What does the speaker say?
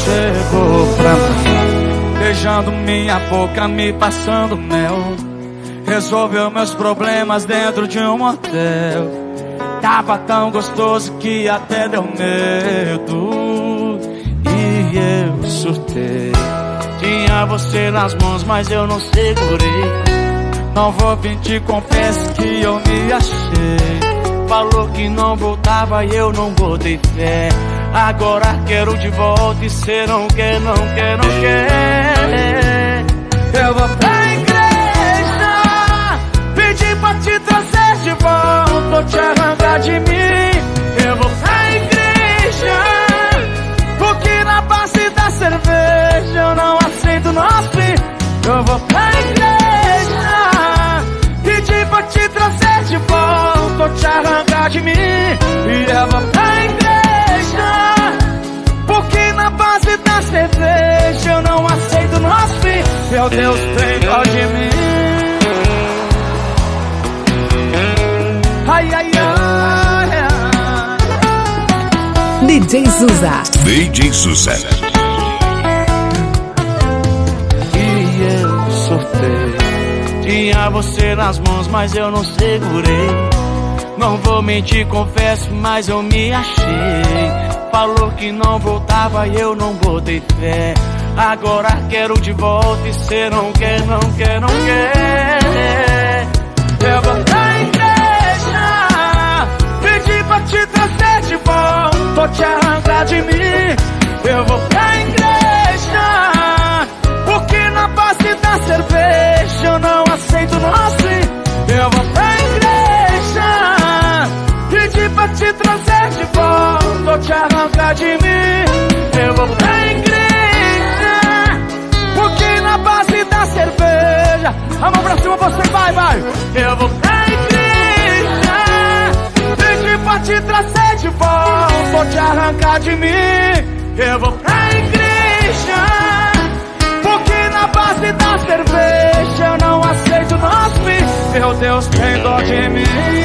chegou pra mim, beijando minha boca, me passando mel. Resolveu meus problemas dentro de um motel. Tava tão gostoso que até deu medo. E eu surtei. Tinha você nas mãos, mas eu não segurei. Não vou mentir, confesso que eu me achei. Falou que não voltava e eu não botei fé. Agora quero de volta e cê não quer, não quer, não quer. Eu vou pra igreja, pedir pra te trazer de volta ou te arrancar de mim. Eu vou pra igreja, porque na base da cerveja eu não aceito nosso fim. Eu vou pra igreja, pedir pra te trazer de volta ou te arrancar de mim. E eu vou pra igreja, porque na base da cerveja eu não aceito nosso fim. Meu Deus, tem dó de mim. Ai, ai, ai, ai. DJ Zuza. DJ Zuza. E eu surtei. Tinha você nas mãos, mas eu não segurei. Não vou mentir, confesso, mas eu me achei. Falou que não voltava e eu não botei fé. Agora quero de volta e cê não quer, não quer, não quer. Eu vou pra igreja, pedir pra te trazer de volta ou te arrancar de mim. Eu vou pra igreja, porque na base da cerveja eu não aceito nosso. Eu vou pra igreja, pedir pra te trazer de volta ou te arrancar de mim. Eu vou pra igreja, porque na base da cerveja. A mão pra cima, você vai, vai. Eu vou pra igreja, pedir pra te trazer de volta ou te arrancar de mim. Eu vou pra igreja, porque na base da cerveja eu não aceito nosso fim. Meu Deus, tem dó de mim.